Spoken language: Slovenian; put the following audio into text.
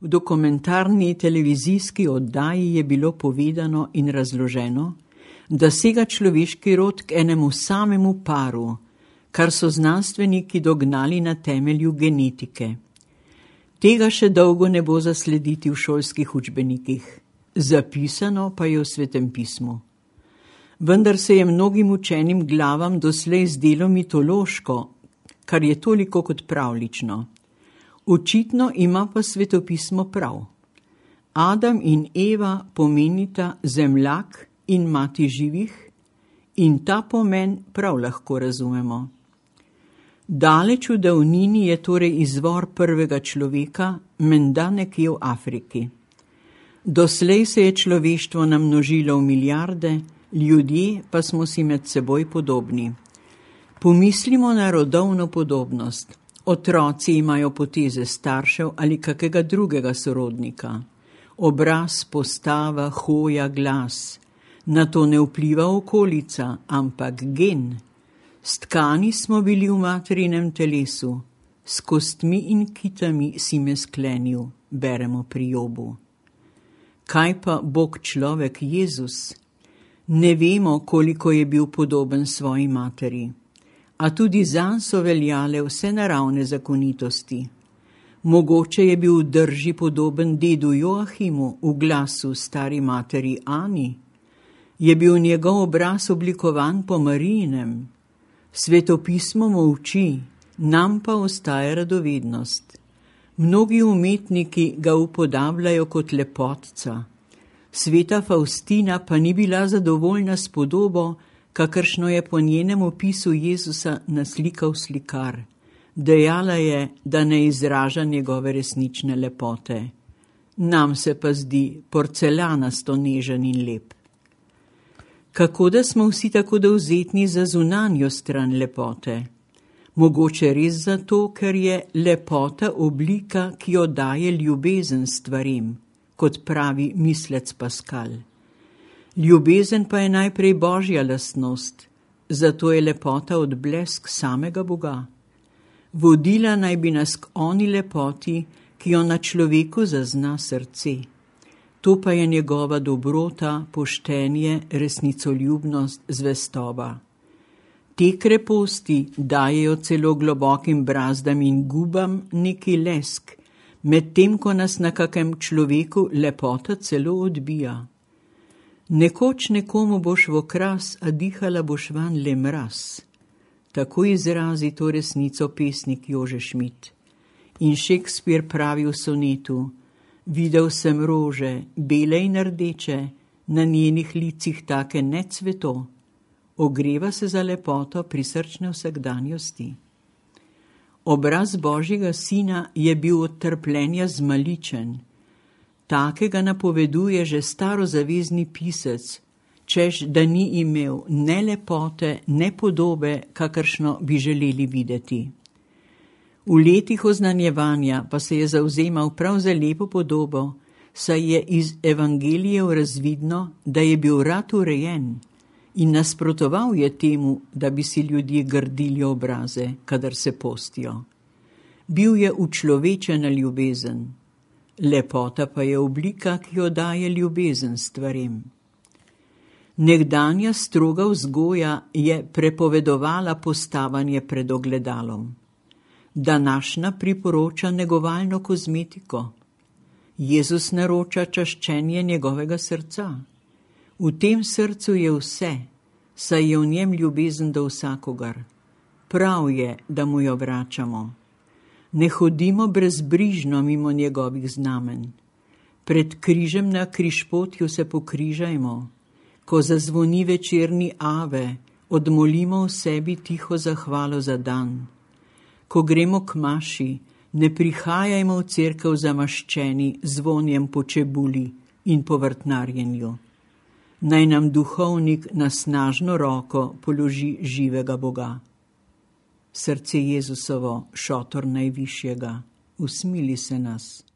V dokumentarni televizijski oddaji je bilo povedano in razloženo, da sega človeški rod k enemu samemu paru, kar so znanstveniki dognali na temelju genetike. Tega še dolgo ne bo zaslediti v šolskih učbenikih, zapisano pa je v Svetem pismu. Vendar se je mnogim učenim glavam doslej zdelo mitološko, kar je toliko kot pravljično. Očitno ima pa Svetopismo prav. Adam in Eva pomenita zemljak in mati živih in ta pomen prav lahko razumemo. Daleč v davnini je torej izvor prvega človeka, menda nekje v Afriki. Doslej se je človeštvo namnožilo v milijarde, ljudje pa smo si med seboj podobni. Pomislimo na rodovno podobnost. Otroci imajo poteze staršev ali kakega drugega sorodnika. Obraz, postava, hoja, glas. Na to ne vpliva okolica, ampak gen. Stkani smo bili v materinem telesu. S kostmi in kitami si me sklenil, beremo pri Jobu. Kaj pa Bog človek Jezus? Ne vemo, koliko je bil podoben svoji materi. A tudi zanj so veljale vse naravne zakonitosti. Mogoče je bil v drži podoben dedu Joachimu v glasu stari materi Ani. Je bil njegov obraz oblikovan po Marijinem. Svetopismo molči, nam pa ostaja radovednost. Mnogi umetniki ga upodabljajo kot lepotca. Sveta Faustina pa ni bila zadovoljna s podobo, kakršno je po njenem opisu Jezusa naslikal slikar. Dejala je, da ne izraža njegove resnične lepote. Nam se pa zdi porcelanasto nežen in lep. Kako da smo vsi tako dovzetni za zunanjo stran lepote? Mogoče res zato, ker je lepota oblika, ki jo daje ljubezen stvarem, kot pravi mislec Pascal. Ljubezen pa je najprej božja lastnost, zato je lepota odblesk samega Boga. Vodila naj bi nas k oni lepoti, ki jo na človeku zazna srce. To pa je njegova dobrota, poštenje, resnicoljubnost, zvestoba. Te kreposti dajejo celo globokim brazdam in gubam neki lesk, medtem ko nas na kakem človeku lepota celo odbija. Nekoč nekomu boš v okras, a dihala boš van le mraz. Tako izrazi to resnico pesnik Jože Šmit. In Shakespeare pravi v sonetu: videl sem rože, bele in rdeče, na njenih licih take ne cveto. Ogreva se za lepoto prisrčne vsakdanjosti. Obraz Božjega sina je bil od trpljenja zmaličen. Takega napoveduje že starozavezni pisec, češ da ni imel ne lepote, ne podobe, kakršno bi želeli videti. V letih oznanjevanja pa se je zavzemal prav za lepo podobo, saj je iz evangelijev razvidno, da je bil rad urejen in nasprotoval je temu, da bi si ljudje grdili obraze, kadar se postijo. Bil je učlovečena ljubezen. Lepota pa je oblika, ki jo daje ljubezen stvarem. Nekdanja stroga vzgoja je prepovedovala postavanje pred ogledalom. Današnja priporoča negovalno kozmetiko. Jezus naroča čaščenje njegovega srca. V tem srcu je vse, saj je v njem ljubezen do vsakogar. Prav je, da mu jo vračamo. Ne hodimo brezbrižno mimo njegovih znamen. Pred križem na križpotju se pokrižajmo. Ko zazvoni večerni ave, odmolimo v sebi tiho zahvalo za dan. Ko gremo k maši, ne prihajajmo v cerkev zamaščeni zvonjem po čebuli in po vrtnarjenju. Naj nam duhovnik na snažno roko položi živega Boga. Srce Jezusovo, šotor najvišjega, usmili se nas.